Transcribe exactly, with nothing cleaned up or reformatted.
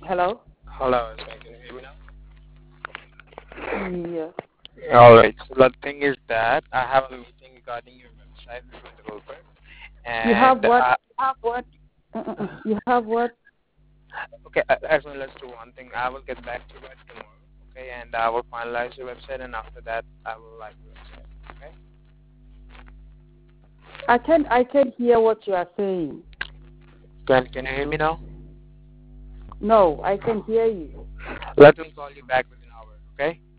Hello? Hello, is can you hear me Yeah. now? Alright, so the thing is that I have a meeting regarding your website with my developer, You have and what? I, You have what? Uh-uh. You have what? okay, uh, actually let's do one thing. I will get back to you by tomorrow, okay, and I will finalize your website, and after that I will like your website, okay? I can I can hear what you are saying. Can Can you hear me now? No, I can hear you. Let me call you back within an hour, okay?